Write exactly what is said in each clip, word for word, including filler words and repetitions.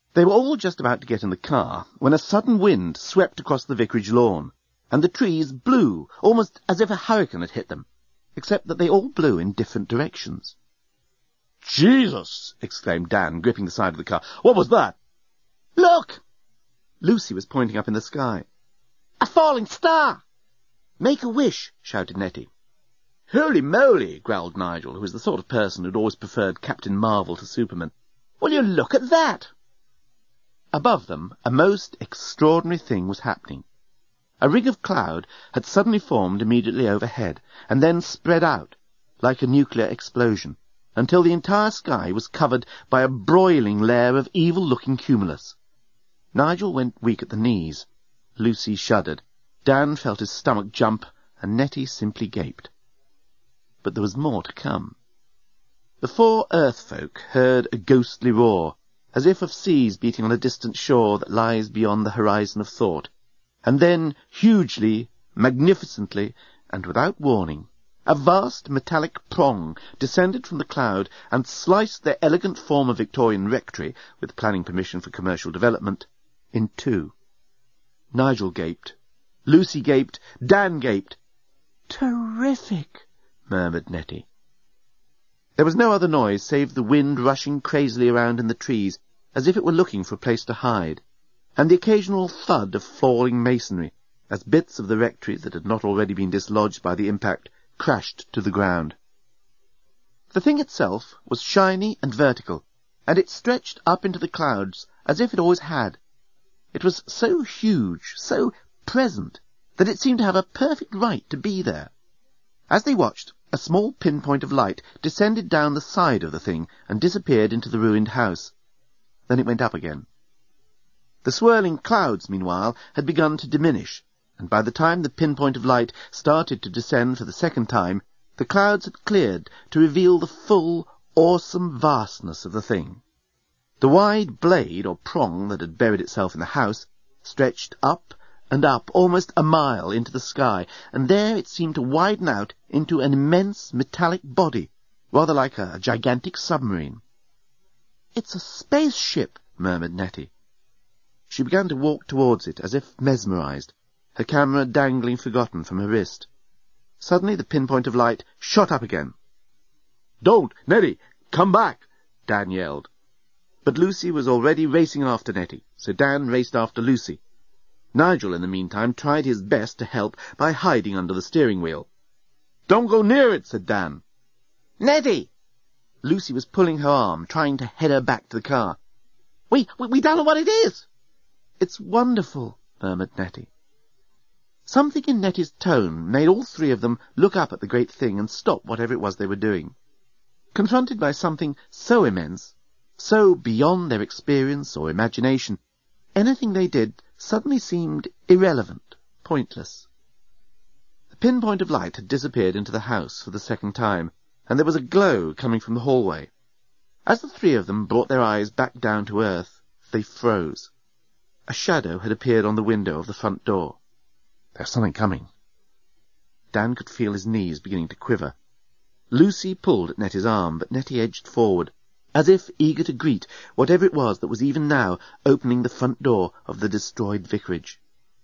They were all just about to get in the car when a sudden wind swept across the vicarage lawn, and the trees blew almost as if a hurricane had hit them, except that they all blew in different directions. "Jesus!" exclaimed Dan, gripping the side of the car. "What was that?" "Look!" Lucy was pointing up in the sky. "A falling star!" "Make a wish!" shouted Nettie. "Holy moly!" growled Nigel, who was the sort of person who'd always preferred Captain Marvel to Superman. "Will you look at that?" Above them, a most extraordinary thing was happening. A ring of cloud had suddenly formed immediately overhead, and then spread out, like a nuclear explosion, until the entire sky was covered by a broiling layer of evil-looking cumulus. Nigel went weak at the knees. Lucy shuddered. Dan felt his stomach jump, and Nettie simply gaped. But there was more to come. The four Earth folk heard a ghostly roar, as if of seas beating on a distant shore that lies beyond the horizon of thought, and then, hugely, magnificently, and without warning, a vast metallic prong descended from the cloud and sliced their elegant former Victorian rectory, with planning permission for commercial development, in two. Nigel gaped. Lucy gaped. Dan gaped. "Terrific," murmured Nettie. There was no other noise save the wind rushing crazily around in the trees, as if it were looking for a place to hide, and the occasional thud of falling masonry, as bits of the rectory that had not already been dislodged by the impact crashed to the ground. The thing itself was shiny and vertical, and it stretched up into the clouds as if it always had. It was so huge, so present, that it seemed to have a perfect right to be there. As they watched, a small pinpoint of light descended down the side of the thing and disappeared into the ruined house. Then it went up again. The swirling clouds, meanwhile, had begun to diminish, and by the time the pinpoint of light started to descend for the second time, the clouds had cleared to reveal the full, awesome vastness of the thing. The wide blade or prong that had buried itself in the house stretched up and up almost a mile into the sky, and there it seemed to widen out into an immense metallic body, rather like a gigantic submarine. "It's a spaceship," murmured Nettie. She began to walk towards it as if mesmerized, her camera dangling forgotten from her wrist. Suddenly the pinpoint of light shot up again. "Don't, Nettie! Come back!" Dan yelled. But Lucy was already racing after Nettie, so Dan raced after Lucy. Nigel, in the meantime, tried his best to help by hiding under the steering wheel. "Don't go near it," said Dan. "Nettie!" Lucy was pulling her arm, trying to head her back to the car. We, we, we don't know what it is." "It's wonderful," murmured Nettie. Something in Nettie's tone made all three of them look up at the great thing and stop whatever it was they were doing. Confronted by something so immense, so beyond their experience or imagination, anything they did suddenly seemed irrelevant, pointless. The pinpoint of light had disappeared into the house for the second time, and there was a glow coming from the hallway. As the three of them brought their eyes back down to earth, they froze. A shadow had appeared on the window of the front door. "There's something coming." Dan could feel his knees beginning to quiver. Lucy pulled at Nettie's arm, but Nettie edged forward, as if eager to greet whatever it was that was even now opening the front door of the destroyed vicarage.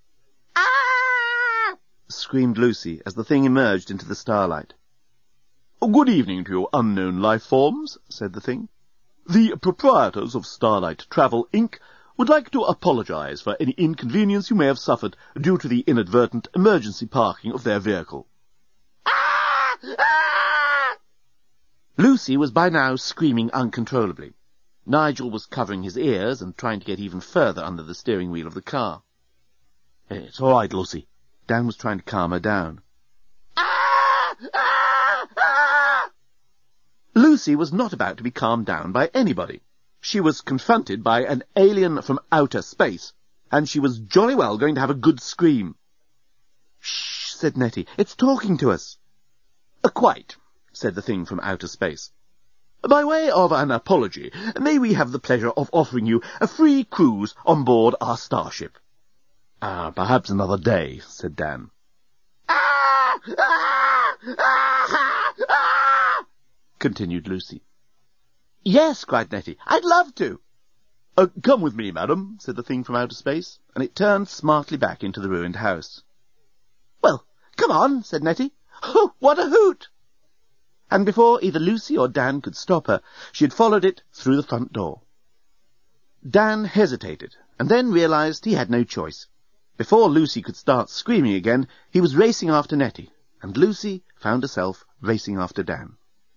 "Ah!" screamed Lucy as the thing emerged into the starlight. "Good evening to you unknown life forms," said the thing. "The proprietors of Starlight Travel, Incorporated would like to apologize for any inconvenience you may have suffered due to the inadvertent emergency parking of their vehicle." "Ah! Ah!" Lucy was by now screaming uncontrollably. Nigel was covering his ears and trying to get even further under the steering wheel of the car. "It's all right, Lucy." Dan was trying to calm her down. "Ah! Ah! Ah!" Lucy was not about to be calmed down by anybody. She was confronted by an alien from outer space, and she was jolly well going to have a good scream. "Shh," said Nettie. "It's talking to us." Uh, "Quite," said the thing from outer space. "By way of an apology, may we have the pleasure of offering you a free cruise on board our starship?" "Ah, perhaps another day," said Dan. "Ah! Ah! Ah! Ah!" continued Lucy. "Yes," cried Nettie. "I'd love to." Uh, come with me, madam, said the thing from outer space, and it turned smartly back into the ruined house. Well, come on, said Nettie. Oh, what a hoot! And before either Lucy or Dan could stop her, she had followed it through the front door. Dan hesitated, and then realized he had no choice. Before Lucy could start screaming again, he was racing after Nettie, and Lucy found herself racing after Dan.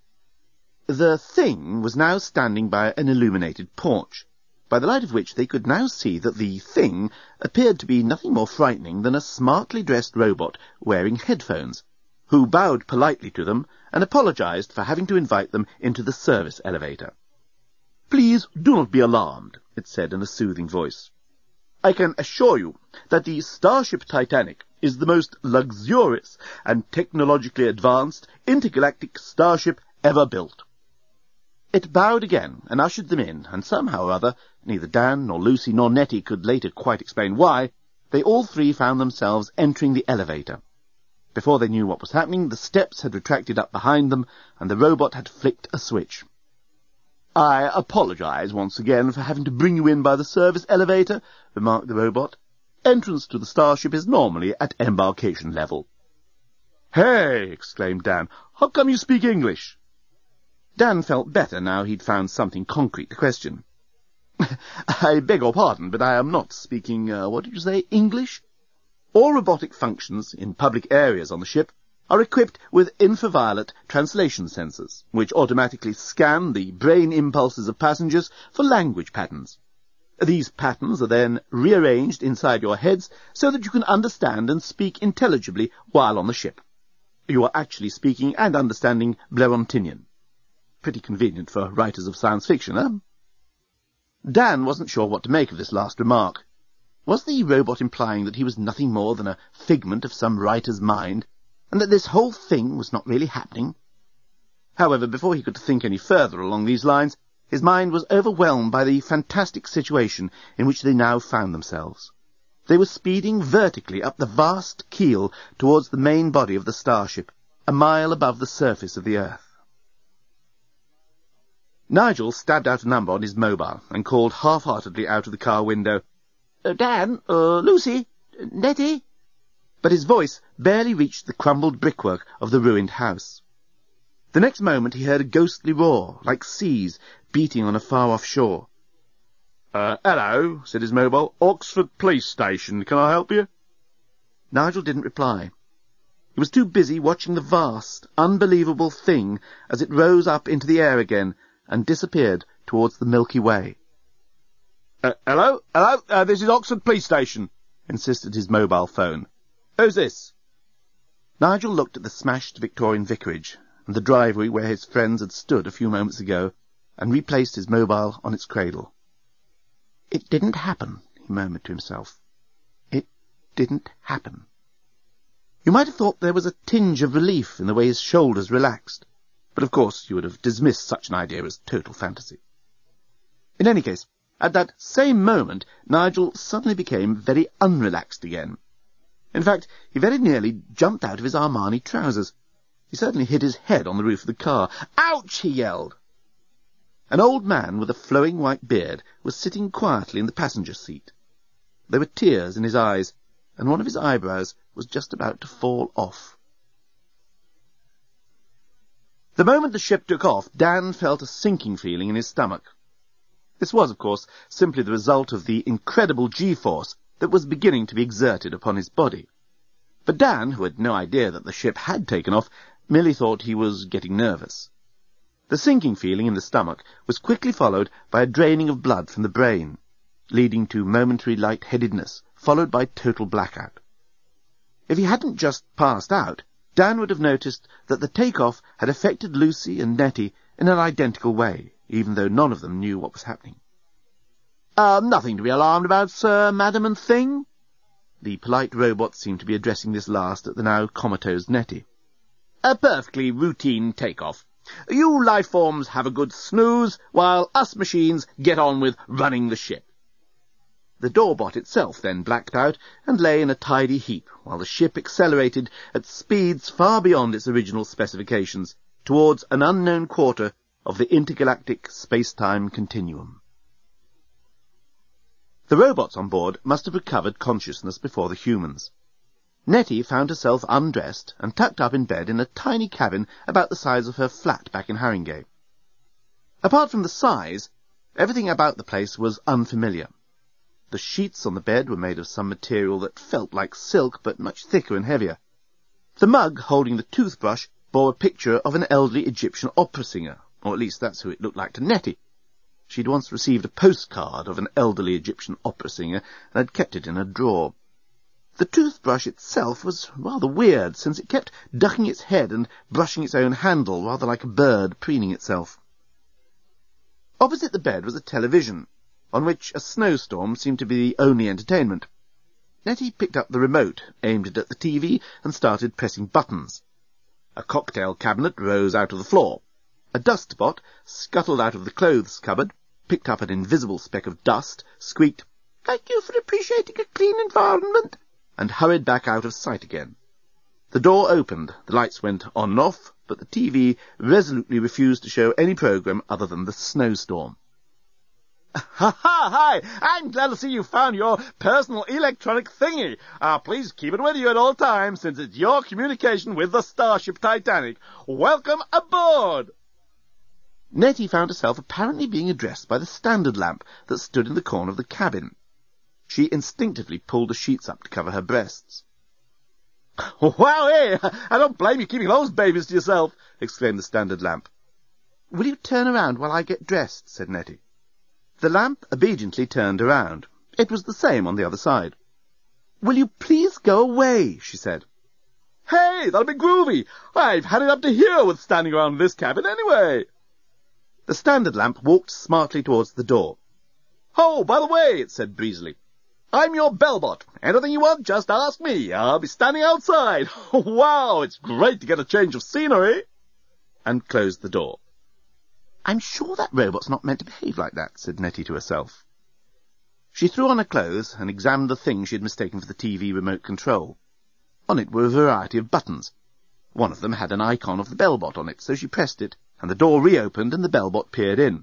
The thing was now standing by an illuminated porch, by the light of which they could now see that the thing appeared to be nothing more frightening than a smartly dressed robot wearing headphones, who bowed politely to them and apologized for having to invite them into the service elevator. Please do not be alarmed, it said in a soothing voice. I can assure you that the Starship Titanic is the most luxurious and technologically advanced intergalactic starship ever built. It bowed again and ushered them in, and somehow or other, neither Dan nor Lucy nor Nettie could later quite explain why, they all three found themselves entering the elevator. Before they knew what was happening, the steps had retracted up behind them, and the robot had flicked a switch. I apologize once again for having to bring you in by the service elevator, remarked the robot. Entrance to the starship is normally at embarkation level. Hey, exclaimed Dan, how come you speak English? Dan felt better now he'd found something concrete to question. I beg your pardon, but I am not speaking, uh, what did you say, English? All robotic functions in public areas on the ship are equipped with infraviolet translation sensors, which automatically scan the brain impulses of passengers for language patterns. These patterns are then rearranged inside your heads so that you can understand and speak intelligibly while on the ship. You are actually speaking and understanding Blerontinian. Pretty convenient for writers of science fiction, eh? Dan wasn't sure what to make of this last remark. Was the robot implying that he was nothing more than a figment of some writer's mind, and that this whole thing was not really happening? However, before he could think any further along these lines, his mind was overwhelmed by the fantastic situation in which they now found themselves. They were speeding vertically up the vast keel towards the main body of the starship, a mile above the surface of the Earth. Nigel stabbed out a number on his mobile and called half-heartedly out of the car window, Uh, Dan, uh, Lucy, Nettie. But his voice barely reached the crumbled brickwork of the ruined house. The next moment he heard a ghostly roar, like seas beating on a far-off shore. Uh, hello, said his mobile. Oxford Police Station, can I help you? Nigel didn't reply. He was too busy watching the vast, unbelievable thing as it rose up into the air again and disappeared towards the Milky Way. Uh, hello? Hello? Uh, this is Oxford Police Station, insisted his mobile phone. Who's this? Nigel looked at the smashed Victorian vicarage and the driveway where his friends had stood a few moments ago and replaced his mobile on its cradle. It didn't happen, he murmured to himself. It didn't happen. You might have thought there was a tinge of relief in the way his shoulders relaxed, but of course you would have dismissed such an idea as total fantasy. In any case, at that same moment, Nigel suddenly became very unrelaxed again. In fact, he very nearly jumped out of his Armani trousers. He certainly hit his head on the roof of the car. "Ouch!" he yelled. An old man with a flowing white beard was sitting quietly in the passenger seat. There were tears in his eyes, and one of his eyebrows was just about to fall off. The moment the ship took off, Dan felt a sinking feeling in his stomach. This was, of course, simply the result of the incredible G-force that was beginning to be exerted upon his body. But Dan, who had no idea that the ship had taken off, merely thought he was getting nervous. The sinking feeling in the stomach was quickly followed by a draining of blood from the brain, leading to momentary light-headedness, followed by total blackout. If he hadn't just passed out, Dan would have noticed that the take-off had affected Lucy and Nettie in an identical way, even though none of them knew what was happening. "Uh, nothing to be alarmed about, sir, madam and thing?" The polite robot seemed to be addressing this last at the now comatose Nettie. "A perfectly routine take-off. You life forms have a good snooze, while us machines get on with running the ship." The doorbot itself then blacked out and lay in a tidy heap, while the ship accelerated at speeds far beyond its original specifications, towards an unknown quarter of the intergalactic space-time continuum. The robots on board must have recovered consciousness before the humans. Nettie found herself undressed and tucked up in bed in a tiny cabin about the size of her flat back in Haringey. Apart from the size, everything about the place was unfamiliar. The sheets on the bed were made of some material that felt like silk, but much thicker and heavier. The mug holding the toothbrush bore a picture of an elderly Egyptian opera singer, or at least that's who it looked like to Nettie. She'd once received a postcard of an elderly Egyptian opera singer and had kept it in a drawer. The toothbrush itself was rather weird, since it kept ducking its head and brushing its own handle, rather like a bird preening itself. Opposite the bed was a television, on which a snowstorm seemed to be the only entertainment. Nettie picked up the remote, aimed it at the T V, and started pressing buttons. A cocktail cabinet rose out of the floor. A dustbot scuttled out of the clothes cupboard, picked up an invisible speck of dust, squeaked, "Thank you for appreciating a clean environment," and hurried back out of sight again. The door opened, the lights went on and off, but the T V resolutely refused to show any programme other than the snowstorm. Ha ha! Hi! I'm glad to see you found your personal electronic thingy. Uh, please keep it with you at all times, since it's your communication with the Starship Titanic. Welcome aboard! Nettie found herself apparently being addressed by the standard lamp that stood in the corner of the cabin. She instinctively pulled the sheets up to cover her breasts. "Wow, hey! I don't blame you keeping those babies to yourself," exclaimed the standard lamp. "Will you turn around while I get dressed?" said Nettie. The lamp obediently turned around. It was the same on the other side. "Will you please go away?" she said. "Hey, that'll be groovy. I've had it up to here with standing around this cabin anyway." The standard lamp walked smartly towards the door. "Oh, by the way," it said breezily, "I'm your bellbot. Anything you want, just ask me. I'll be standing outside. Wow, it's great to get a change of scenery." And closed the door. "I'm sure that robot's not meant to behave like that," said Nettie to herself. She threw on her clothes and examined the thing she had mistaken for the T V remote control. On it were a variety of buttons. One of them had an icon of the bellbot on it, so she pressed it, and the door reopened and the bellbot peered in.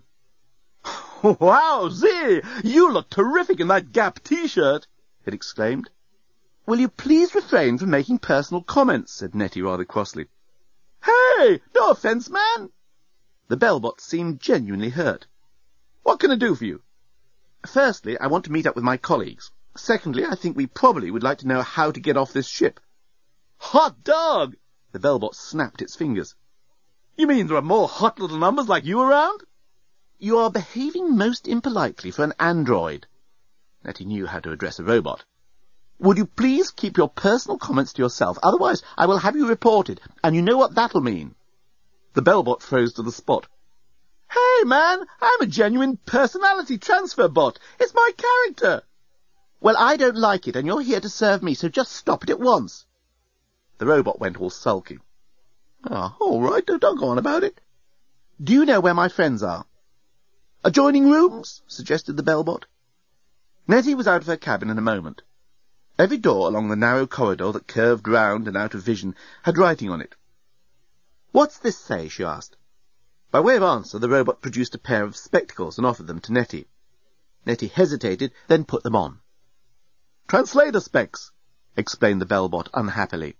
"Wow, Z! You look terrific in that Gap T-shirt!" it exclaimed. "Will you please refrain from making personal comments?" said Nettie rather crossly. "Hey, no offence, man!" The bellbot seemed genuinely hurt. "What can I do for you?" "Firstly, I want to meet up with my colleagues. Secondly, I think we probably would like to know how to get off this ship." "Hot dog!" The bellbot snapped its fingers. "You mean there are more hot little numbers like you around?" "You are behaving most impolitely for an android." Nettie knew how to address a robot. "Would you please keep your personal comments to yourself? Otherwise, I will have you reported, and you know what that'll mean." The bellbot froze to the spot. "Hey, man, I'm a genuine personality transfer bot. It's my character." "Well, I don't like it, and you're here to serve me, so just stop it at once." The robot went all sulky. "Ah, all right, don't go on about it." "Do you know where my friends are?" "Adjoining rooms," suggested the bellbot. Nettie was out of her cabin in a moment. Every door along the narrow corridor that curved round and out of vision had writing on it. "What's this say?" she asked. By way of answer, the robot produced a pair of spectacles and offered them to Nettie. Nettie hesitated, then put them on. "Translator specs," explained the bellbot unhappily.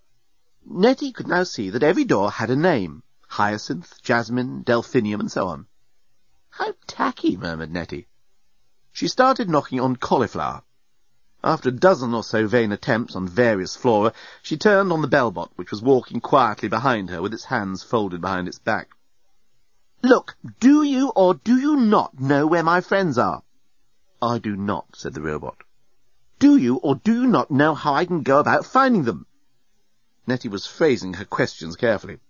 Nettie could now see that every door had a name: Hyacinth, Jasmine, Delphinium, and so on. "How tacky," murmured Nettie. She started knocking on Cauliflower. After a dozen or so vain attempts on various flora, she turned on the bellbot, which was walking quietly behind her with its hands folded behind its back. "Look, do you or do you not know where my friends are?" "I do not," said the robot. "Do you or do you not know how I can go about finding them?" Nettie was phrasing her questions carefully.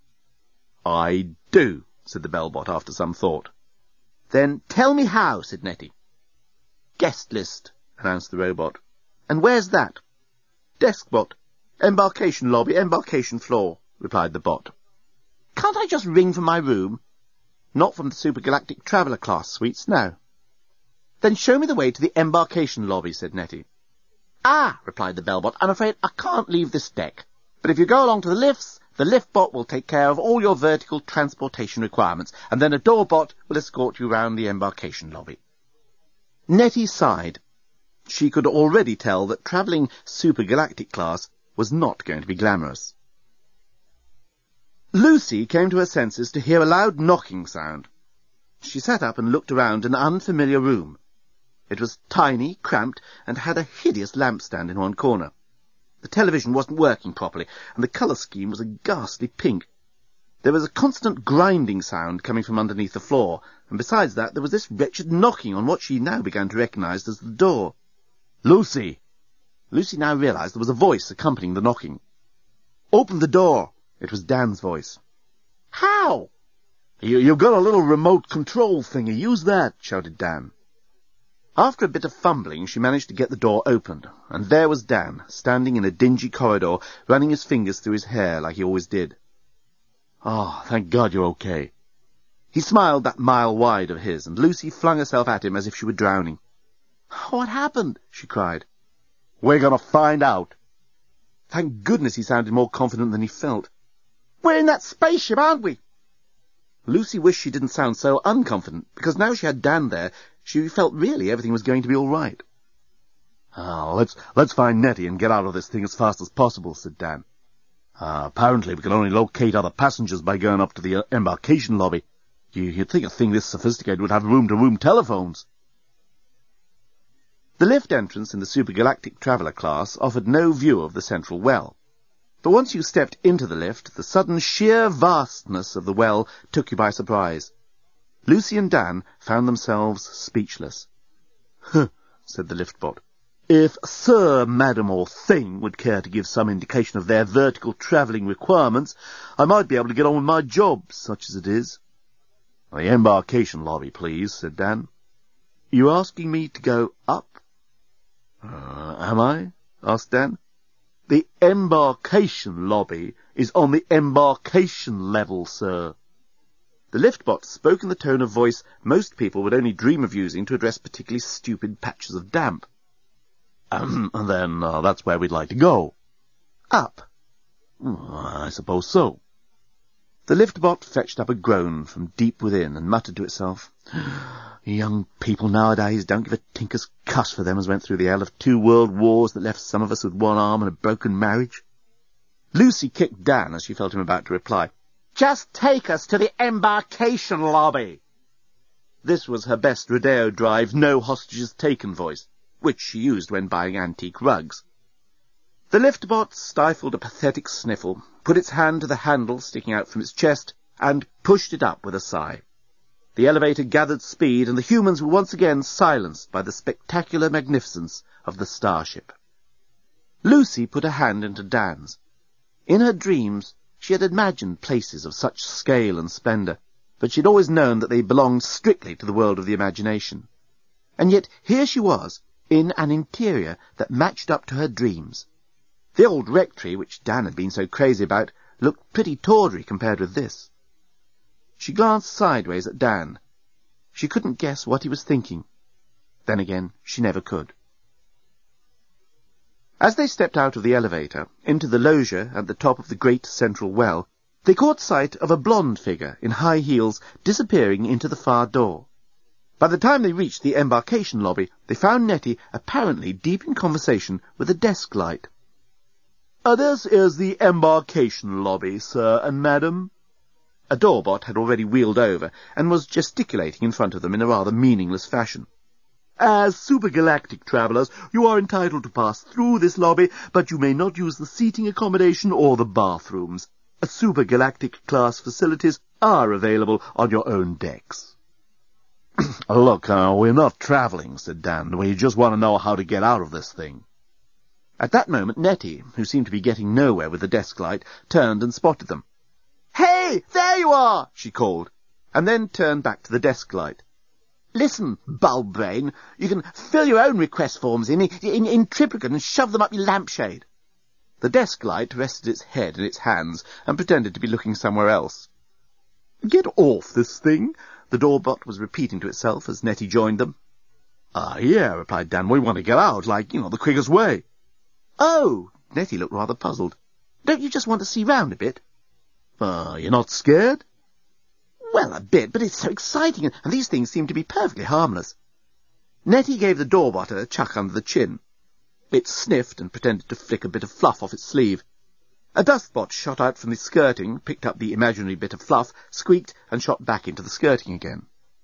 "I do," said the bellbot after some thought. "Then tell me how," said Nettie. "Guest list," announced the robot. "And where's that?" "Desk bot. Embarkation lobby, embarkation floor," replied the bot. "Can't I just ring from my room?" "Not from the supergalactic traveller class suites, no." "Then show me the way to the embarkation lobby," said Nettie. "Ah," replied the bellbot, "I'm afraid I can't leave this deck. But if you go along to the lifts, the lift bot will take care of all your vertical transportation requirements, and then a door bot will escort you round the embarkation lobby." Nettie sighed. She could already tell that travelling supergalactic class was not going to be glamorous. Lucy came to her senses to hear a loud knocking sound. She sat up and looked around an unfamiliar room. It was tiny, cramped, and had a hideous lampstand in one corner. The television wasn't working properly, and the colour scheme was a ghastly pink. There was a constant grinding sound coming from underneath the floor, and besides that there was this wretched knocking on what she now began to recognise as the door. "Lucy!" Lucy now realised there was a voice accompanying the knocking. "Open the door!" It was Dan's voice. "How?" You, you've got a little remote control thingy. Use that," shouted Dan. After a bit of fumbling, she managed to get the door opened, and there was Dan, standing in a dingy corridor, running his fingers through his hair like he always did. "Ah, oh, thank God you're okay." He smiled that mile wide of his, and Lucy flung herself at him as if she were drowning. "What happened?" she cried. "We're going to find out." Thank goodness he sounded more confident than he felt. "We're in that spaceship, aren't we?" Lucy wished she didn't sound so unconfident, because now she had Dan there, she felt really everything was going to be all right. "Ah, let's let's find Nettie and get out of this thing as fast as possible," said Dan. Uh, apparently we can only locate other passengers by going up to the uh, embarkation lobby. You, you'd think a thing this sophisticated would have room-to-room telephones. The lift entrance in the supergalactic traveller class offered no view of the central well. But once you stepped into the lift, the sudden sheer vastness of the well took you by surprise. Lucy and Dan found themselves speechless. "Huh," said the liftbot. "If Sir, Madam, or Thing would care to give some indication of their vertical travelling requirements, I might be able to get on with my job, such as it is." "The embarkation lobby, please," said Dan. "You asking me to go up?" Uh, am I?" asked Dan. "The embarkation lobby is on the embarkation level, sir." The liftbot spoke in the tone of voice most people would only dream of using to address particularly stupid patches of damp. Um, and then uh, that's where we'd like to go." "Up?" "I suppose so." The liftbot fetched up a groan from deep within and muttered to itself, "Young people nowadays don't give a tinker's cuss for them as went through the hell of two world wars that left some of us with one arm and a broken marriage." Lucy kicked Dan as she felt him about to reply. "Just take us to the embarkation lobby." This was her best Rodeo Drive, no hostages taken voice, which she used when buying antique rugs. The liftbot stifled a pathetic sniffle, put its hand to the handle sticking out from its chest, and pushed it up with a sigh. The elevator gathered speed, and the humans were once again silenced by the spectacular magnificence of the starship. Lucy put her hand into Dan's. In her dreams, she had imagined places of such scale and splendour, but she had always known that they belonged strictly to the world of the imagination. And yet here she was, in an interior that matched up to her dreams. The old rectory, which Dan had been so crazy about, looked pretty tawdry compared with this. She glanced sideways at Dan. She couldn't guess what he was thinking. Then again, she never could. As they stepped out of the elevator, into the loggia at the top of the great central well, they caught sight of a blonde figure in high heels disappearing into the far door. By the time they reached the embarkation lobby, they found Nettie apparently deep in conversation with a desk light. Uh, "This is the embarkation lobby, sir and madam." A doorbot had already wheeled over, and was gesticulating in front of them in a rather meaningless fashion. "As supergalactic travellers, you are entitled to pass through this lobby, but you may not use the seating accommodation or the bathrooms. Supergalactic class facilities are available on your own decks." "Look, uh, we're not travelling," said Dan. "We just want to know how to get out of this thing." At that moment, Nettie, who seemed to be getting nowhere with the desk light, turned and spotted them. "Hey, there you are!" she called, and then turned back to the desk light. "Listen, bulb brain, you can fill your own request forms in, in, in triplicate and shove them up your lampshade." The desk light rested its head in its hands and pretended to be looking somewhere else. "Get off this thing," the doorbot was repeating to itself as Nettie joined them. "Ah, yeah," replied Dan. "We want to get out, like, you know, the quickest way." "Oh," Nettie looked rather puzzled. "Don't you just want to see round a bit?" Uh, you're not scared?" "Well, a bit, but it's so exciting, and these things seem to be perfectly harmless." Nettie gave the doorbot a chuck under the chin. It sniffed and pretended to flick a bit of fluff off its sleeve. A dustbot shot out from the skirting, picked up the imaginary bit of fluff, squeaked, and shot back into the skirting again.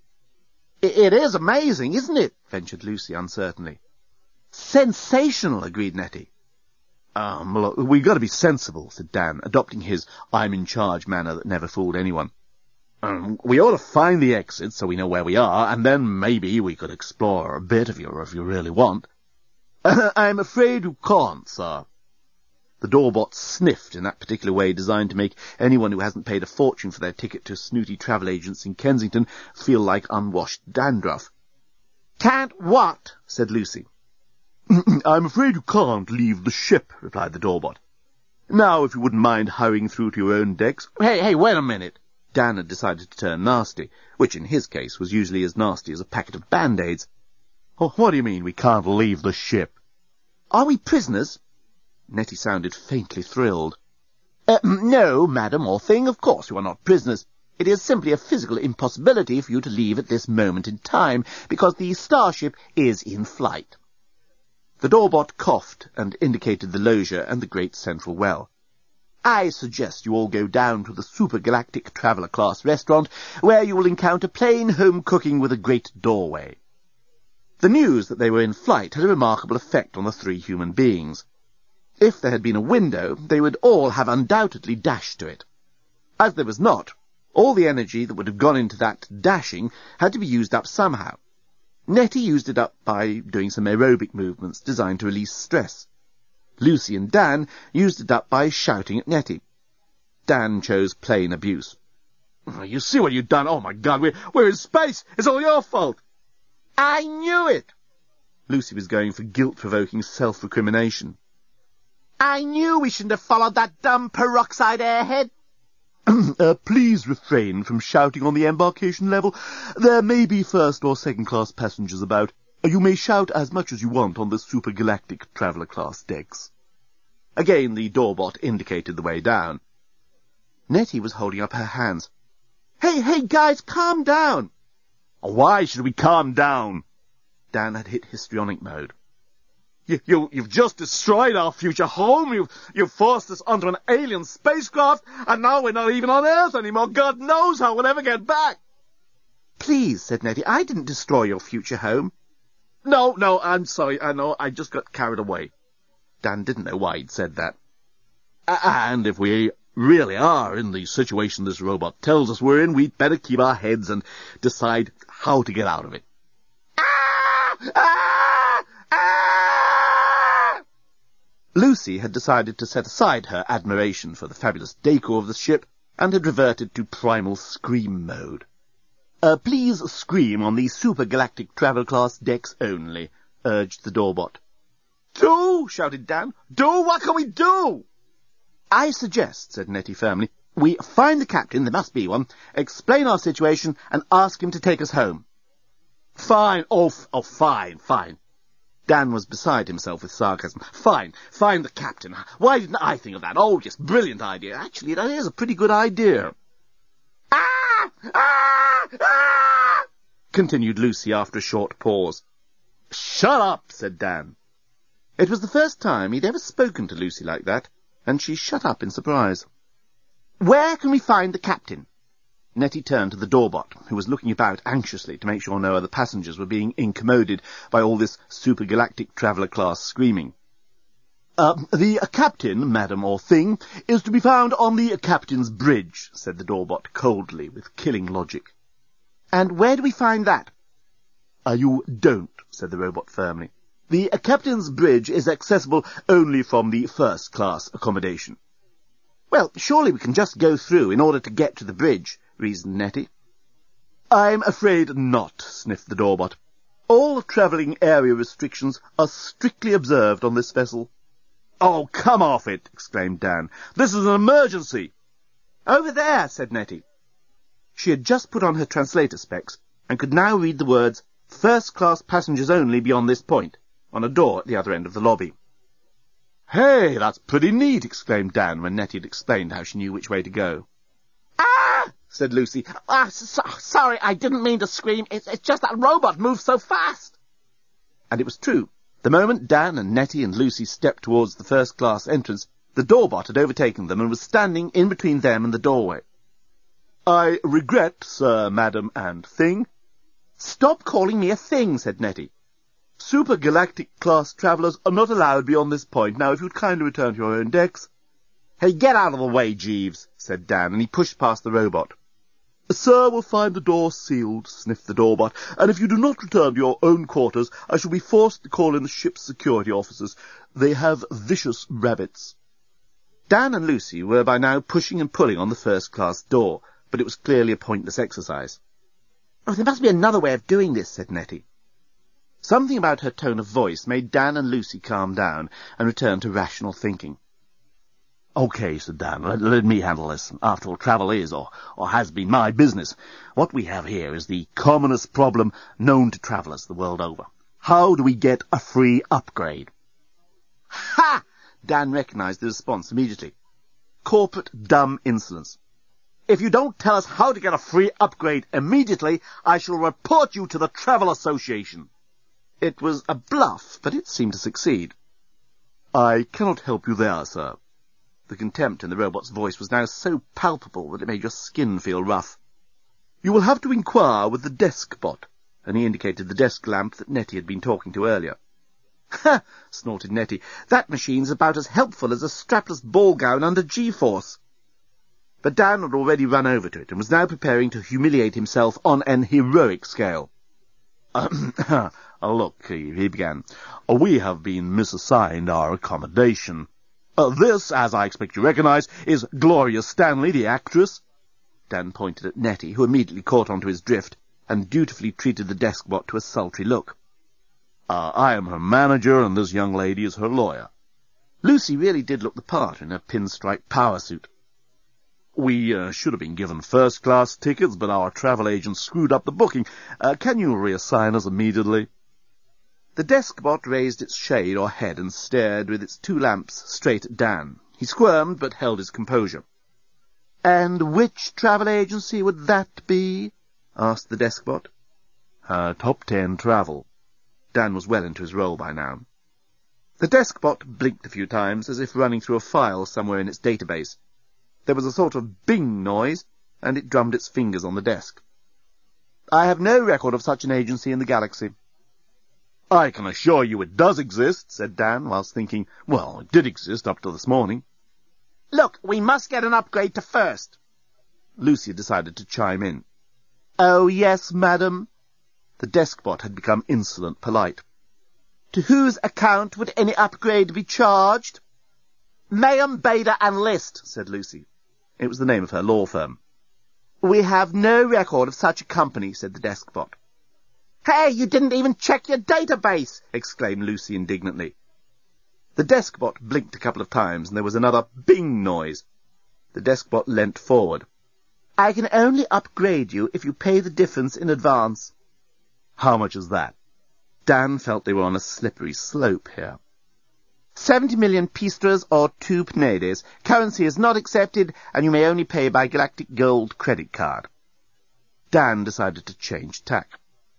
It, it is amazing, isn't it? Ventured Lucy uncertainly. Sensational, agreed Nettie. Um, well, we've got to be sensible, said Dan, adopting his I'm-in-charge manner that never fooled anyone. Um, we ought to find the exit so we know where we are, and then maybe we could explore a bit if you, if you really want. I'm afraid you can't, sir. The doorbot sniffed in that particular way designed to make anyone who hasn't paid a fortune for their ticket to snooty travel agents in Kensington feel like unwashed dandruff. Can't what? Said Lucy. I'm afraid you can't leave the ship, replied the doorbot. Now, if you wouldn't mind hurrying through to your own decks... Hey, hey, wait a minute. Dan had decided to turn nasty, which in his case was usually as nasty as a packet of Band-Aids. Oh, what do you mean we can't leave the ship? Are we prisoners? Nettie sounded faintly thrilled. Uh, no, madam or thing, of course you are not prisoners. It is simply a physical impossibility for you to leave at this moment in time, because the starship is in flight. The doorbot coughed and indicated the loggia and the great central well. I suggest you all go down to the supergalactic traveller class restaurant, where you will encounter plain home cooking with a great doorway. The news that they were in flight had a remarkable effect on the three human beings. If there had been a window, they would all have undoubtedly dashed to it. As there was not, all the energy that would have gone into that dashing had to be used up somehow. Nettie used it up by doing some aerobic movements designed to release stress. Lucy and Dan used it up by shouting at Nettie. Dan chose plain abuse. Oh, you see what you've done? Oh, my God, we're, we're in space! It's all your fault! I knew it! Lucy was going for guilt-provoking self-recrimination. I knew we shouldn't have followed that dumb peroxide airhead. uh, please refrain from shouting on the embarkation level. There may be first or second-class passengers about. You may shout as much as you want on the supergalactic traveller class decks. Again the doorbot indicated the way down. Nettie was holding up her hands. Hey, hey, guys, calm down. Why should we calm down? Dan had hit histrionic mode. You, you, you've just destroyed our future home. You've, you've forced us onto an alien spacecraft, and now we're not even on Earth anymore. God knows how we'll ever get back. Please, said Nettie, I didn't destroy your future home. No, no, I'm sorry. I know, I just got carried away. Dan didn't know why he'd said that. And if we really are in the situation this robot tells us we're in, we'd better keep our heads and decide how to get out of it. Ah! Ah! Ah! Lucy had decided to set aside her admiration for the fabulous decor of the ship and had reverted to primal scream mode. Uh, please scream on the supergalactic travel class decks only, urged the doorbot. Do, shouted Dan. Do, what can we do? I suggest, said Nettie firmly, we find the captain, there must be one, explain our situation, and ask him to take us home. Fine, oh, f- oh, fine, fine. Dan was beside himself with sarcasm. Fine, find the captain. Why didn't I think of that? Oh, yes, brilliant idea. Actually, that is a pretty good idea. Ah! Ah! Ah! Continued Lucy after a short pause. Shut up, said Dan. It was the first time he'd ever spoken to Lucy like that, and she shut up in surprise. Where can we find the captain? Nettie turned to the doorbot, who was looking about anxiously to make sure no other passengers were being incommoded by all this supergalactic traveller class screaming. Uh, the uh, captain, madam or thing, is to be found on the uh, captain's bridge, said the doorbot coldly, with killing logic. And where do we find that? Uh, you don't, said the robot firmly. The uh, captain's bridge is accessible only from the first-class accommodation. Well, surely we can just go through in order to get to the bridge, reasoned Nettie. I'm afraid not, sniffed the doorbot. All travelling area restrictions are strictly observed on this vessel. Oh, come off it, exclaimed Dan. This is an emergency. Over there, said Nettie. She had just put on her translator specs and could now read the words, first-class passengers only beyond this point, on a door at the other end of the lobby. Hey, that's pretty neat, exclaimed Dan when Nettie had explained how she knew which way to go. Ah, said Lucy. Ah, so, sorry, I didn't mean to scream. It's, it's just that robot moves so fast. And it was true. The moment Dan and Nettie and Lucy stepped towards the first-class entrance, the doorbot had overtaken them and was standing in between them and the doorway. "I regret, sir, madam, and thing." "Stop calling me a thing," said Nettie. "Supergalactic-class travellers are not allowed beyond this point. Now, if you'd kindly return to your own decks." "Hey, get out of the way, Jeeves," said Dan, and he pushed past the robot. "Sir will find the door sealed," sniffed the doorbot, "and if you do not return to your own quarters, I shall be forced to call in the ship's security officers. They have vicious rabbits." Dan and Lucy were by now pushing and pulling on the first-class door, but it was clearly a pointless exercise. "Oh, there must be another way of doing this," said Nettie. Something about her tone of voice made Dan and Lucy calm down and return to rational thinking. "Okay," said Dan, let, let me handle this. After all, travel is, or, or has been, my business. What we have here is the commonest problem known to travellers the world over. How do we get a free upgrade? Ha! Dan recognised the response immediately. Corporate dumb insolence. "If you don't tell us how to get a free upgrade immediately, I shall report you to the Travel Association." It was a bluff, but it seemed to succeed. "I cannot help you there, sir." The contempt in the robot's voice was now so palpable that it made your skin feel rough. "You will have to inquire with the desk bot," and he indicated the desk lamp that Nettie had been talking to earlier. "Ha!" snorted Nettie. "That machine's about as helpful as a strapless ball gown under G-force." But Dan had already run over to it and was now preparing to humiliate himself on an heroic scale. Uh, look, he began, "we have been misassigned our accommodation. Uh, this, as I expect you recognize, is Gloria Stanley, the actress." Dan pointed at Nettie, who immediately caught on to his drift, and dutifully treated the desk bot to a sultry look. Uh, I am her manager, and this young lady is her lawyer." Lucy really did look the part in her pinstripe power suit. "We uh, should have been given first-class tickets, but our travel agent screwed up the booking. Uh, can you reassign us immediately?" The desk bot raised its shade or head and stared with its two lamps straight at Dan. He squirmed, but held his composure. "And which travel agency would that be?" asked the desk bot. Uh, Top Ten Travel." Dan was well into his role by now. The desk bot blinked a few times, as if running through a file somewhere in its database. There was a sort of bing noise, and it drummed its fingers on the desk. "I have no record of such an agency in the galaxy." "I can assure you it does exist," said Dan, whilst thinking, well, it did exist up to this morning. "Look, we must get an upgrade to first." Lucy decided to chime in. "Oh, yes, madam." The desk bot had become insolent polite. "To whose account would any upgrade be charged?" "Mayhem, Bader and List," said Lucy. It was the name of her law firm. "We have no record of such a company," said the desk bot. "Hey, you didn't even check your database!" exclaimed Lucy indignantly. The desk bot blinked a couple of times, and there was another bing noise. The desk bot leant forward. "I can only upgrade you if you pay the difference in advance." "How much is that?" Dan felt they were on a slippery slope here. Seventy million pistres or two pneides. Currency is not accepted, and you may only pay by Galactic Gold credit card." Dan decided to change tack.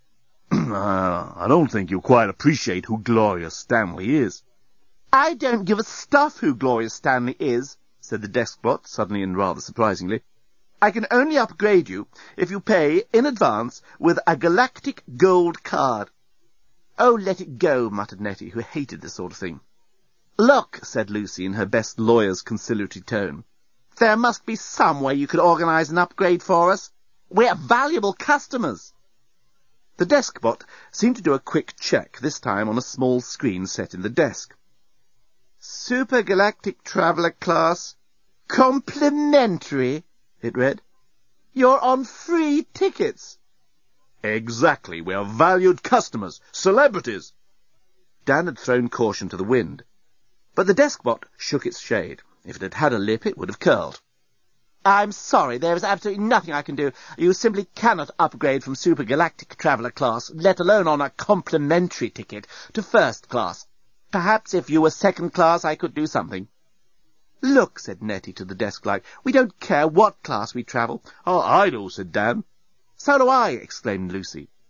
uh, I don't think you quite appreciate who Gloria Stanley is." "I don't give a stuff who Gloria Stanley is," said the desk bot, suddenly and rather surprisingly. "I can only upgrade you if you pay in advance with a Galactic Gold card." "Oh, let it go," muttered Nettie, who hated this sort of thing. "Look," said Lucy in her best lawyer's conciliatory tone, "there must be some way you could organise an upgrade for us. We're valuable customers." The desk bot seemed to do a quick check, this time on a small screen set in the desk. "Supergalactic Traveller Class, complimentary," it read. "You're on free tickets." "Exactly. We are valued customers, celebrities." Dan had thrown caution to the wind, but the desk bot shook its shade. If it had had a lip, it would have curled. "I'm sorry, there is absolutely nothing I can do. You simply cannot upgrade from Supergalactic Traveller Class, let alone on a complimentary ticket, to First Class. Perhaps if you were Second Class I could do something." "Look," said Nettie to the desk light, "we don't care what class we travel." "Oh, I do," said Dan. "So do I," exclaimed Lucy.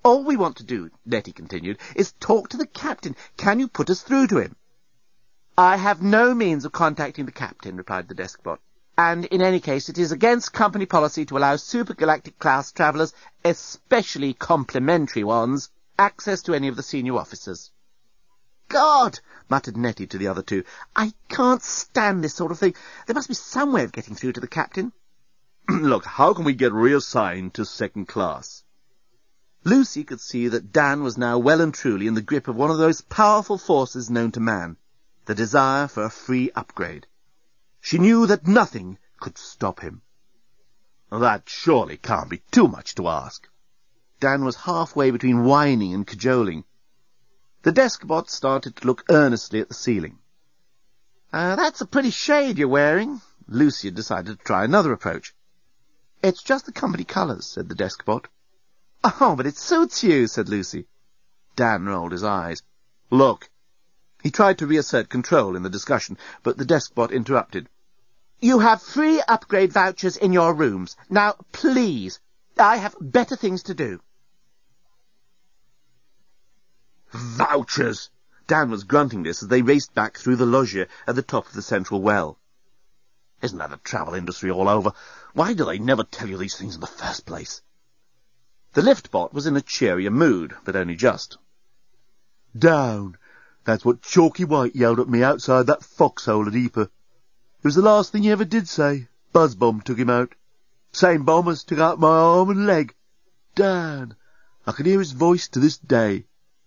All we want to do, Nettie continued, is talk to the captain. Can you put us through to him? I have no means of contacting the captain, replied the deskbot. And in any case, it is against company policy to allow supergalactic class travellers, especially complimentary ones, access to any of the senior officers. God, muttered Nettie to the other two, I can't stand this sort of thing. There must be some way of getting through to the captain. Look, how can we get reassigned to second class? Lucy could see that Dan was now well and truly in the grip of one of those powerful forces known to man, the desire for a free upgrade. She knew that nothing could stop him. That surely can't be too much to ask. Dan was halfway between whining and cajoling. The deskbot started to look earnestly at the ceiling. Uh, that's a pretty shade you're wearing. Lucy had decided to try another approach. It's just the company colours, said the deskbot. Oh, but it suits you, said Lucy. Dan rolled his eyes. Look. He tried to reassert control in the discussion, but the deskbot interrupted. You have free upgrade vouchers in your rooms. Now, please, I have better things to do. Vouchers! Dan was grunting this as they raced back through the loggia at the top of the central well. Isn't that the travel industry all over? Why do they never tell you these things in the first place? The liftbot was in a cheerier mood, but only just. Down. That's what Chalky White yelled at me outside that foxhole at Ypres. It was the last thing he ever did say. Buzz bomb took him out. Same bomb as took out my arm and leg. Dan. I can hear his voice to this day.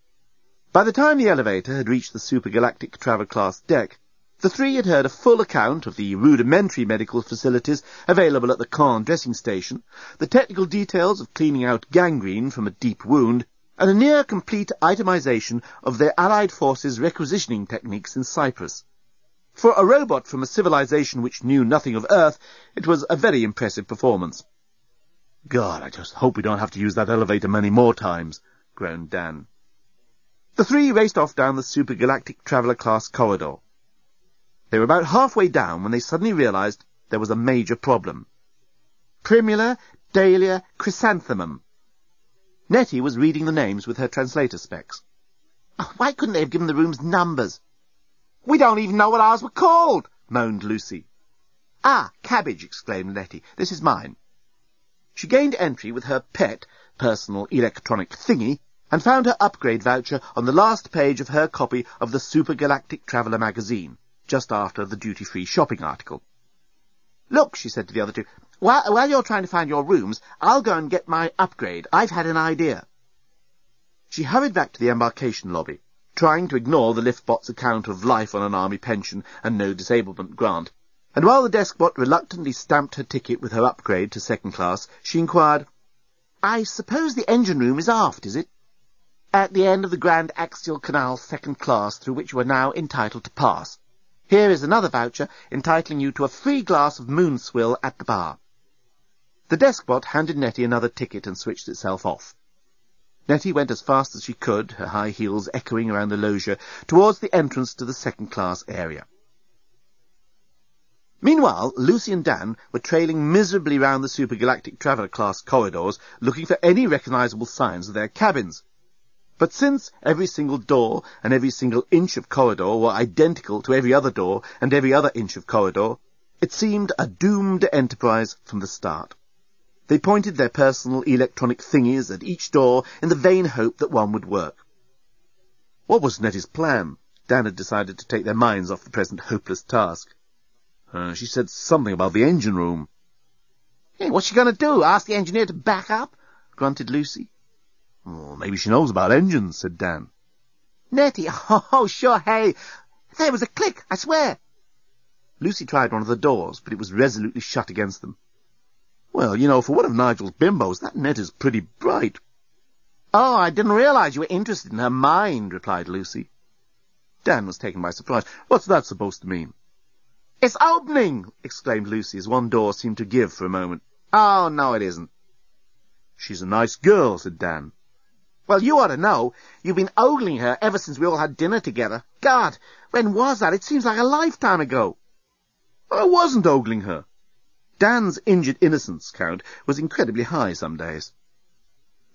By the time the elevator had reached the supergalactic travel class deck, the three had heard a full account of the rudimentary medical facilities available at the Caen dressing station, the technical details of cleaning out gangrene from a deep wound, and a near-complete itemization of their Allied forces' requisitioning techniques in Cyprus. For a robot from a civilization which knew nothing of Earth, it was a very impressive performance. God, I just hope we don't have to use that elevator many more times, groaned Dan. The three raced off down the supergalactic traveller-class corridor. They were about halfway down when they suddenly realized there was a major problem. Primula, Dahlia, Chrysanthemum. Nettie was reading the names with her translator specs. Oh, why couldn't they have given the rooms numbers? We don't even know what ours were called, moaned Lucy. Ah, Cabbage, exclaimed Nettie. This is mine. She gained entry with her pet, personal electronic thingy, and found her upgrade voucher on the last page of her copy of the Supergalactic Traveller magazine, just after the duty-free shopping article. Look, she said to the other two, while, while you're trying to find your rooms, I'll go and get my upgrade. I've had an idea. She hurried back to the embarkation lobby, trying to ignore the liftbot's account of life on an army pension and no disablement grant, and while the deskbot reluctantly stamped her ticket with her upgrade to second class, she inquired, I suppose the engine room is aft, is it? At the end of the Grand Axial Canal second class, through which you are now entitled to pass. Here is another voucher entitling you to a free glass of moon swill at the bar. The deskbot handed Nettie another ticket and switched itself off. Nettie went as fast as she could, her high heels echoing around the loggia, towards the entrance to the second-class area. Meanwhile, Lucy and Dan were trailing miserably round the supergalactic traveller-class corridors, looking for any recognisable signs of their cabins. But since every single door and every single inch of corridor were identical to every other door and every other inch of corridor, it seemed a doomed enterprise from the start. They pointed their personal electronic thingies at each door in the vain hope that one would work. What was Nettie's plan? Dan had decided to take their minds off the present hopeless task. Uh, she said something about the engine room. Hey, what's she going to do? Ask the engineer to back up? Grunted Lucy. Oh, maybe she knows about engines, said Dan. Nettie, oh, sure, hey. There was a click, I swear. Lucy tried one of the doors, but it was resolutely shut against them. Well, you know, for one of Nigel's bimbos, that net is pretty bright. Oh, I didn't realize you were interested in her mind, replied Lucy. Dan was taken by surprise. What's that supposed to mean? It's opening, exclaimed Lucy, as one door seemed to give for a moment. Oh, no, it isn't. She's a nice girl, said Dan. Well, you ought to know. You've been ogling her ever since we all had dinner together. God, when was that? It seems like a lifetime ago. I wasn't ogling her. Dan's injured innocence count was incredibly high some days.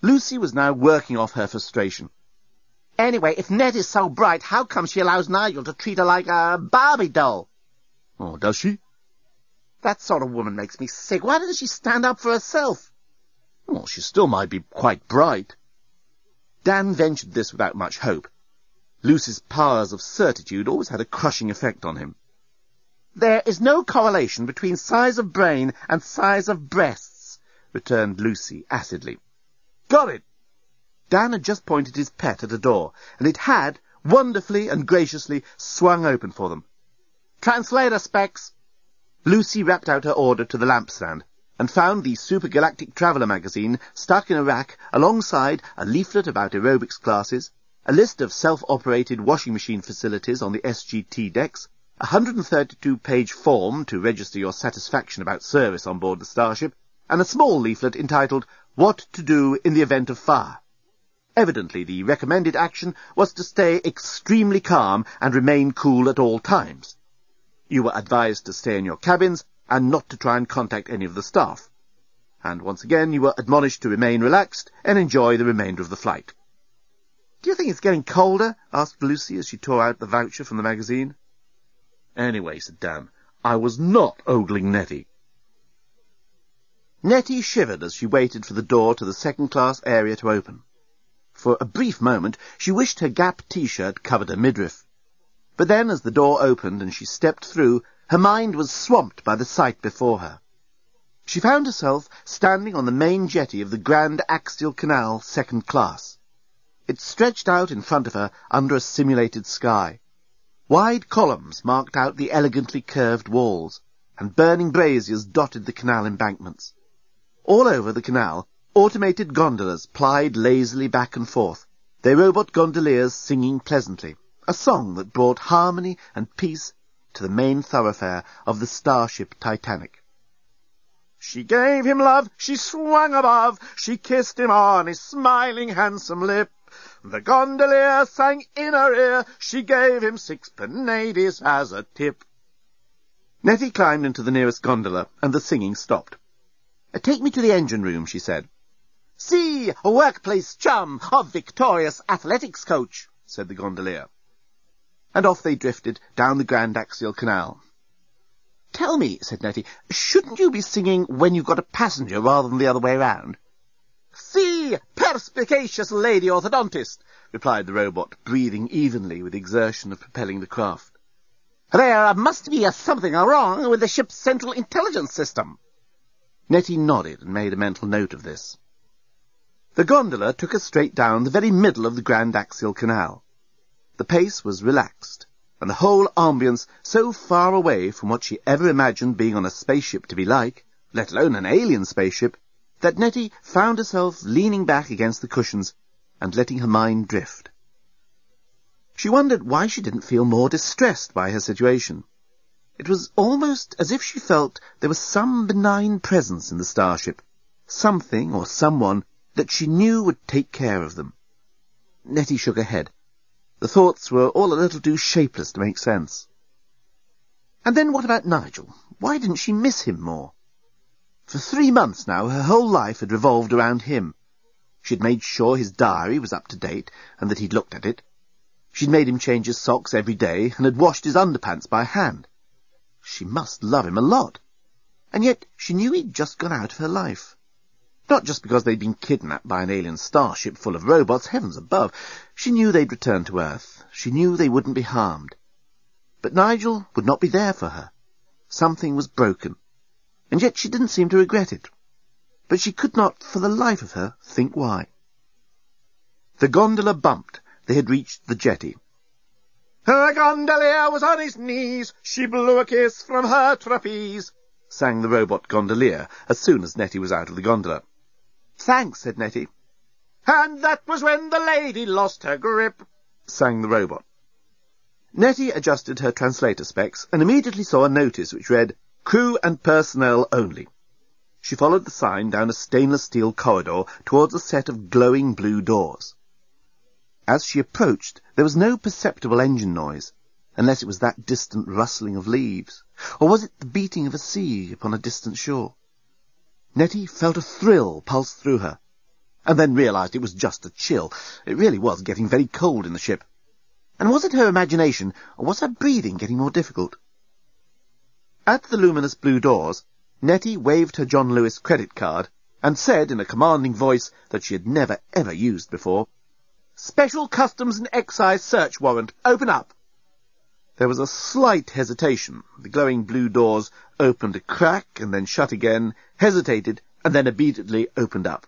Lucy was now working off her frustration. Anyway, if Ned is so bright, how come she allows Nigel to treat her like a Barbie doll? Oh, does she? That sort of woman makes me sick. Why doesn't she stand up for herself? Well, she still might be quite bright. Dan ventured this without much hope. Lucy's powers of certitude always had a crushing effect on him. There is no correlation between size of brain and size of breasts, returned Lucy acidly. Got it! Dan had just pointed his pet at a door, and it had, wonderfully and graciously, swung open for them. Translator specs! Lucy rapped out her order to the lampstand, and found the Supergalactic Traveller magazine stuck in a rack alongside a leaflet about aerobics classes, a list of self-operated washing machine facilities on the S G T decks, a one hundred thirty-two page form to register your satisfaction about service on board the Starship, and a small leaflet entitled What to Do in the Event of Fire. Evidently, the recommended action was to stay extremely calm and remain cool at all times. You were advised to stay in your cabins and not to try and contact any of the staff. And once again, you were admonished to remain relaxed and enjoy the remainder of the flight. Do you think it's getting colder? Asked Lucy as she tore out the voucher from the magazine. Anyway, said Dan, I was not ogling Nettie. Nettie shivered as she waited for the door to the second-class area to open. For a brief moment, she wished her Gap T-shirt covered her midriff. But then, as the door opened and she stepped through, her mind was swamped by the sight before her. She found herself standing on the main jetty of the Grand Axial Canal, second class. It stretched out in front of her under a simulated sky. Wide columns marked out the elegantly curved walls, and burning braziers dotted the canal embankments. All over the canal, automated gondolas plied lazily back and forth, their robot gondoliers singing pleasantly, a song that brought harmony and peace to the main thoroughfare of the starship Titanic. She gave him love, she swung above, she kissed him on his smiling handsome lip. The gondolier sang in her ear, she gave him six penades as a tip. Nettie climbed into the nearest gondola, and the singing stopped. "Take me to the engine room," she said. "See, a workplace chum of victorious athletics coach," said the gondolier. And off they drifted down the Grand Axial Canal. "Tell me," said Nettie, "shouldn't you be singing when you've got a passenger rather than the other way round?" "See, perspicacious lady orthodontist," replied the robot, breathing evenly with the exertion of propelling the craft. "There must be a something wrong with the ship's central intelligence system." Nettie nodded and made a mental note of this. The gondola took us straight down the very middle of the Grand Axial Canal. The pace was relaxed, and the whole ambience so far away from what she ever imagined being on a spaceship to be like, let alone an alien spaceship, that Nettie found herself leaning back against the cushions and letting her mind drift. She wondered why she didn't feel more distressed by her situation. It was almost as if she felt there was some benign presence in the starship, something or someone that she knew would take care of them. Nettie shook her head. The thoughts were all a little too shapeless to make sense. And then what about Nigel? Why didn't she miss him more? For three months now, her whole life had revolved around him. She'd made sure his diary was up to date, and that he'd looked at it. She'd made him change his socks every day, and had washed his underpants by hand. She must love him a lot. And yet she knew he'd just gone out of her life. Not just because they'd been kidnapped by an alien starship full of robots, heavens above. She knew they'd return to Earth. She knew they wouldn't be harmed. But Nigel would not be there for her. Something was broken. And yet she didn't seem to regret it. But she could not, for the life of her, think why. The gondola bumped. They had reached the jetty. "Her gondolier was on his knees, she blew a kiss from her trapeze," sang the robot gondolier as soon as Nettie was out of the gondola. "Thanks," said Nettie. "And that was when the lady lost her grip," sang the robot. Nettie adjusted her translator specs and immediately saw a notice which read, "Crew and personnel only." She followed the sign down a stainless steel corridor towards a set of glowing blue doors. As she approached, there was no perceptible engine noise, unless it was that distant rustling of leaves, or was it the beating of a sea upon a distant shore? Nettie felt a thrill pulse through her. and then realised it was just a chill. It really was getting very cold in the ship. And was it her imagination, or was her breathing getting more difficult? At the luminous blue doors, Nettie waved her John Lewis credit card and said in a commanding voice that she had never ever used before, "Special Customs and Excise search warrant. Open up." There was a slight hesitation. The glowing blue doors opened a crack and then shut again, hesitated, and then immediately opened up.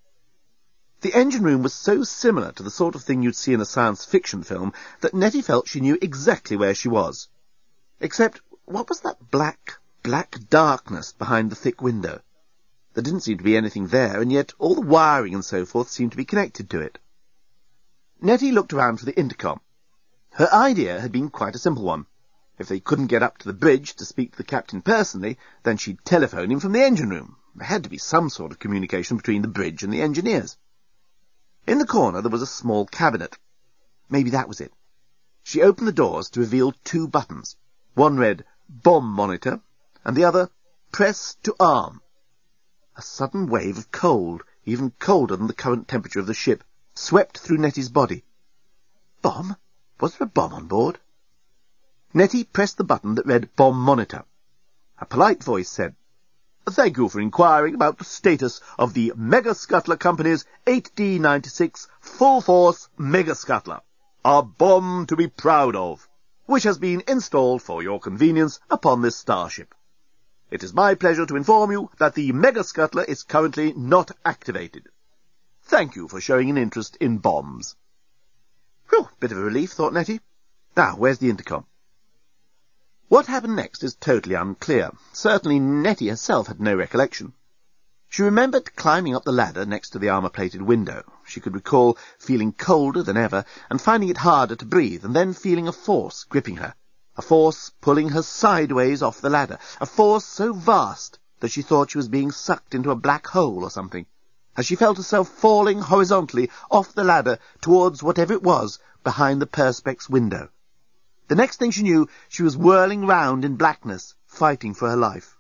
The engine room was so similar to the sort of thing you'd see in a science fiction film that Nettie felt she knew exactly where she was. Except, what was that black, black darkness behind the thick window? There didn't seem to be anything there, and yet all the wiring and so forth seemed to be connected to it. Nettie looked around for the intercom. Her idea had been quite a simple one. If they couldn't get up to the bridge to speak to the captain personally, then she'd telephone him from the engine room. There had to be some sort of communication between the bridge and the engineers. In the corner there was a small cabinet. Maybe that was it. She opened the doors to reveal two buttons. One read, "Bomb Monitor," and the other, "Press to Arm." A sudden wave of cold, even colder than the current temperature of the ship, swept through Nettie's body. Bomb? Was there a bomb on board? Nettie pressed the button that read Bomb Monitor. A polite voice said, "Thank you for inquiring about the status of the Mega Scuttler Company's eight D ninety-six Full Force Mega Scuttler, a bomb to be proud of, which has been installed for your convenience upon this starship. It is my pleasure to inform you that the Mega Scuttler is currently not activated. Thank you for showing an interest in bombs." Whew, bit of a relief, thought Nettie. Now, where's the intercom? What happened next is totally unclear. Certainly Nettie herself had no recollection. She remembered climbing up the ladder next to the armour-plated window. She could recall feeling colder than ever and finding it harder to breathe, and then feeling a force gripping her, a force pulling her sideways off the ladder, a force so vast that she thought she was being sucked into a black hole or something, as she felt herself falling horizontally off the ladder towards whatever it was behind the perspex window. The next thing she knew, she was whirling round in blackness, fighting for her life.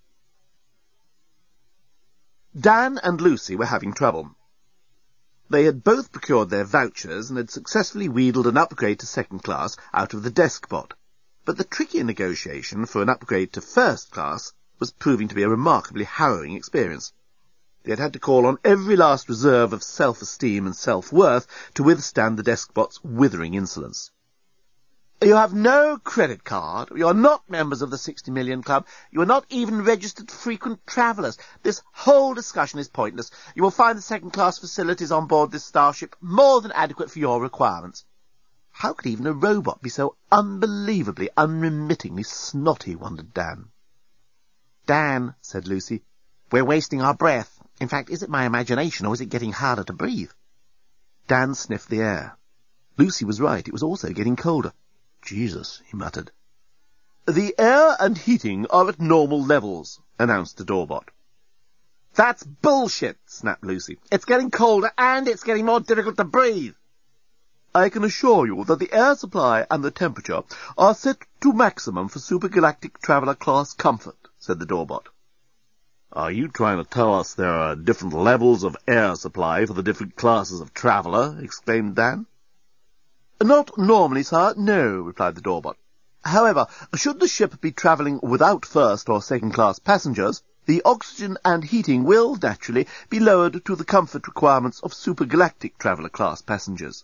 Dan and Lucy were having trouble. They had both procured their vouchers and had successfully wheedled an upgrade to second class out of the desk bot, but the trickier negotiation for an upgrade to first class was proving to be a remarkably harrowing experience. They had had to call on every last reserve of self-esteem and self-worth to withstand the desk bot's withering insolence. "You have no credit card, you are not members of the sixty million Club, you are not even registered frequent travellers. This whole discussion is pointless. You will find the second-class facilities on board this starship more than adequate for your requirements." How could even a robot be so unbelievably, unremittingly snotty, wondered Dan. "Dan," said Lucy, "we're wasting our breath. In fact, is it my imagination, or is it getting harder to breathe?" Dan sniffed the air. Lucy was right, it was also getting colder. "Jesus," he muttered. "The air and heating are at normal levels," announced the doorbot. "That's bullshit," snapped Lucy. "It's getting colder and it's getting more difficult to breathe." "I can assure you that the air supply and the temperature are set to maximum for supergalactic traveller class comfort," said the doorbot. "Are you trying to tell us there are different levels of air supply for the different classes of traveller?" exclaimed Dan. "Not normally, sir, no," replied the doorbot. "However, should the ship be travelling without first or second-class passengers, the oxygen and heating will, naturally, be lowered to the comfort requirements of supergalactic traveller-class passengers."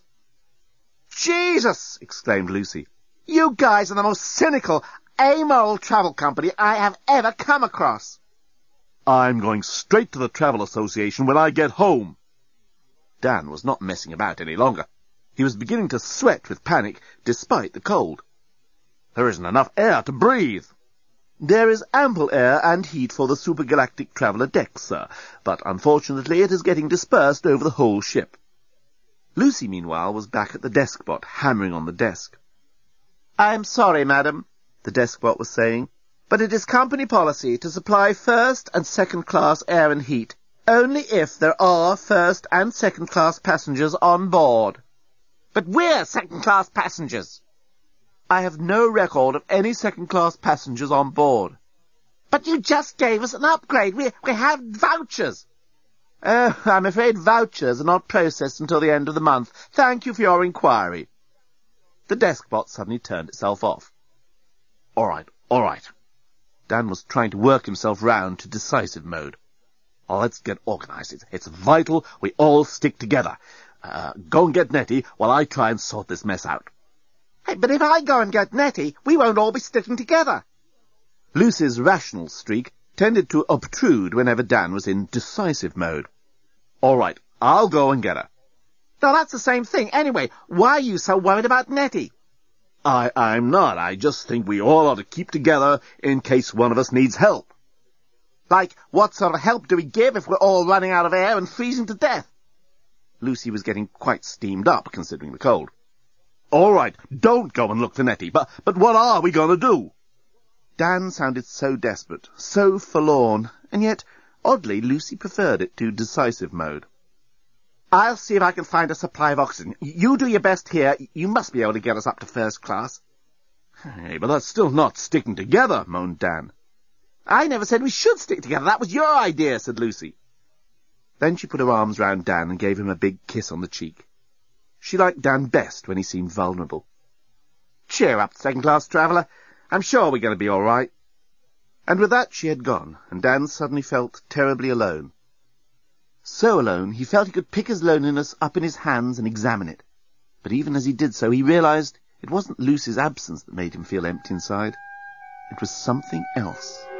"Jesus!" exclaimed Lucy. "You guys are the most cynical, amoral travel company I have ever come across." "I'm going straight to the Travel Association when I get home." Dan was not messing about any longer. He was beginning to sweat with panic, despite the cold. "There isn't enough air to breathe." "There is ample air and heat for the supergalactic traveller decks, sir, but unfortunately it is getting dispersed over the whole ship." Lucy, meanwhile, was back at the desk-bot, hammering on the desk. "I'm sorry, madam," the desk-bot was saying, "but it is company policy to supply first and second-class air and heat, only if there are first and second-class passengers on board." "But we're second-class passengers." "I have no record of any second-class passengers on board." "But you just gave us an upgrade. We, we have vouchers." Oh, I'm afraid vouchers are not processed until the end of the month. Thank you for your inquiry. The deskbot suddenly turned itself off. All right, all right. Dan was trying to work himself round to decisive mode. Oh, let's get organized. It's, it's vital we all stick together. Uh, go and get Nettie while I try and sort this mess out. Hey, but if I go and get Nettie, we won't all be sticking together. Lucy's rational streak tended to obtrude whenever Dan was in decisive mode. All right, I'll go and get her. No, that's the same thing. Anyway, why are you so worried about Nettie? I, I'm not. I just think we all ought to keep together in case one of us needs help. Like, what sort of help do we give if we're all running out of air and freezing to death? Lucy was getting quite steamed up, considering the cold. All right, don't go and look for Nettie, but, but what are we going to do? Dan sounded so desperate, so forlorn, and yet, oddly, Lucy preferred it to decisive mode. I'll see if I can find a supply of oxygen. You do your best here. You must be able to get us up to first class. Hey, but that's still not sticking together, moaned Dan. I never said we should stick together. That was your idea, said Lucy. Then she put her arms round Dan and gave him a big kiss on the cheek. She liked Dan best when he seemed vulnerable. Cheer up, second-class traveller. I'm sure we're going to be all right. And with that she had gone, and Dan suddenly felt terribly alone. So alone, he felt he could pick his loneliness up in his hands and examine it. But even as he did so, he realized it wasn't Lucy's absence that made him feel empty inside. It was something else.